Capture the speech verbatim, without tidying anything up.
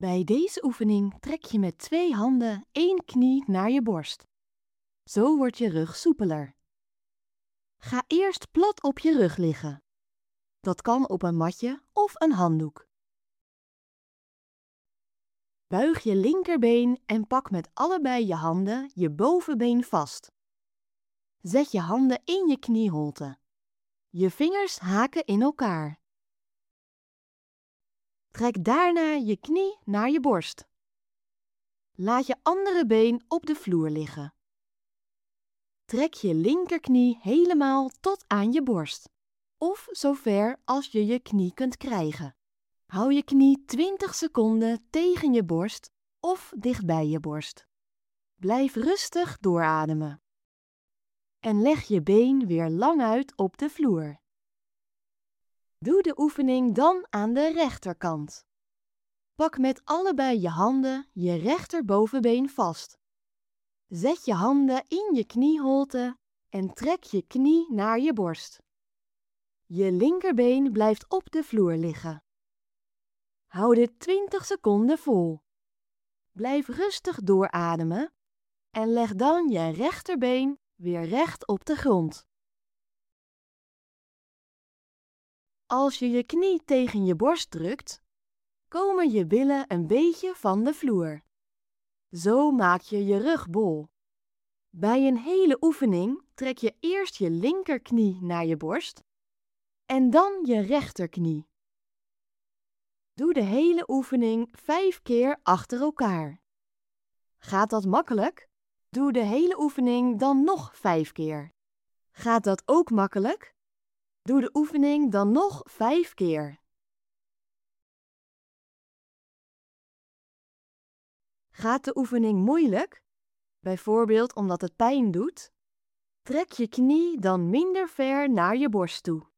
Bij deze oefening trek je met twee handen één knie naar je borst. Zo wordt je rug soepeler. Ga eerst plat op je rug liggen. Dat kan op een matje of een handdoek. Buig je linkerbeen en pak met allebei je handen je bovenbeen vast. Zet je handen in je knieholte. Je vingers haken in elkaar. Trek daarna je knie naar je borst. Laat je andere been op de vloer liggen. Trek je linkerknie helemaal tot aan je borst, of zover als je je knie kunt krijgen. Hou je knie twintig seconden tegen je borst of dichtbij je borst. Blijf rustig doorademen. En leg je been weer lang uit op de vloer. Doe de oefening dan aan de rechterkant. Pak met allebei je handen je rechterbovenbeen vast. Zet je handen in je knieholte en trek je knie naar je borst. Je linkerbeen blijft op de vloer liggen. Hou dit twintig seconden vol. Blijf rustig doorademen en leg dan je rechterbeen weer recht op de grond. Als je je knie tegen je borst drukt, komen je billen een beetje van de vloer. Zo maak je je rug bol. Bij een hele oefening trek je eerst je linkerknie naar je borst en dan je rechterknie. Doe de hele oefening vijf keer achter elkaar. Gaat dat makkelijk? Doe de hele oefening dan nog vijf keer. Gaat dat ook makkelijk? Doe de oefening dan nog vijf keer. Gaat de oefening moeilijk? Bijvoorbeeld omdat het pijn doet? Trek je knie dan minder ver naar je borst toe.